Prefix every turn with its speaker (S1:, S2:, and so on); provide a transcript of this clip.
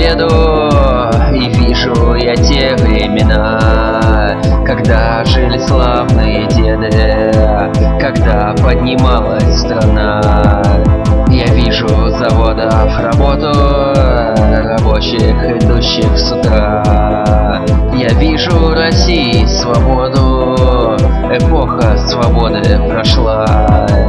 S1: еду и вижу я те времена, когда жили славные деды, когда поднималась страна. Я вижу заводов работу, рабочих, идущих с утра. Я вижу России свободу, эпоха свободы прошла.